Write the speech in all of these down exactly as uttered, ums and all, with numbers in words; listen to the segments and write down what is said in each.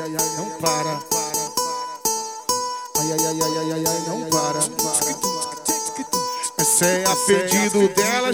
ai, ai, não para. Ai, ai, ai, ai, ai, ai, não para. Esse é a pedido delas.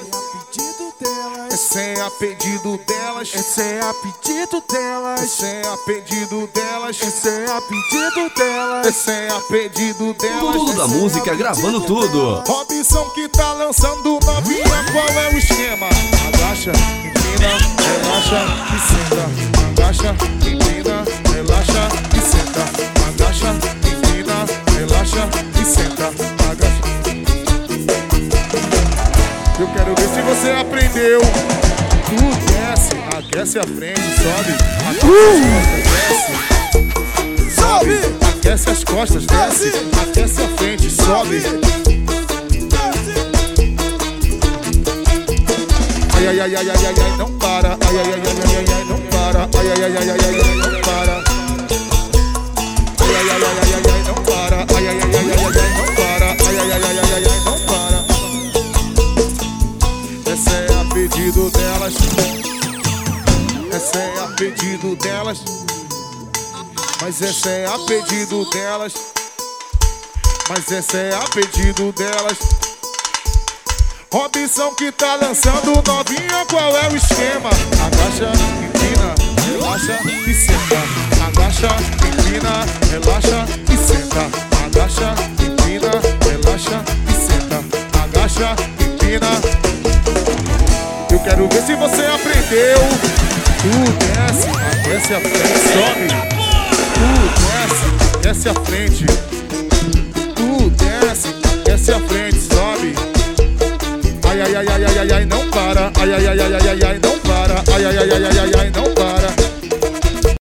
Esse é a pedido delas. Esse é a pedido delas. Esse é a pedido delas. Esse é a pedido delas. Esse é a pedido delas. Tudo da música gravando tudo. Robson que tá lançando novinha, qual é o esquema? Agacha, empina, relaxa e senta. Agacha, empina, relaxa e senta. Agacha, empina, relaxa e senta. Agacha. Eu quero ver se você aprendeu. Tu desce, aquece a frente, sobe. Aquece as costas, desce. Sobe. Aquece as costas, desce. Aquece a frente, sobe. Ai, ai, ai, ai, ai, ai, ai, não para. Ai, ai, ai, ai, ai, ai, ai, não para. Ai, ai, ai, ai, ai, ai, ai, não para. Ai, ai, ai, ai, ai, ai, não para. Ai, ai, ai, ai, ai, ai, não para. Ai, ai, ai, ai, ai, ai, não para. Essa é a pedido delas. Essa é a pedido delas. Mas essa é a pedido delas. Mas essa é a pedido delas. Robson que tá lançando novinha, qual é o esquema? Agacha, empina, relaxa e senta. Agacha, empina, relaxa e senta. Agacha, empina, relaxa e senta. Agacha, empina. Eu quero ver se você aprendeu. Tu desce, aquece a frente, sobe. Tu desce, aquece a frente. Tu desce, aquece a frente, sobe. Ai, ai, ai, ai, ai, ai, não para. Ai, ai, ai, ai, ai, ai, não para. Ai, ai, ai, ai, ai, ai,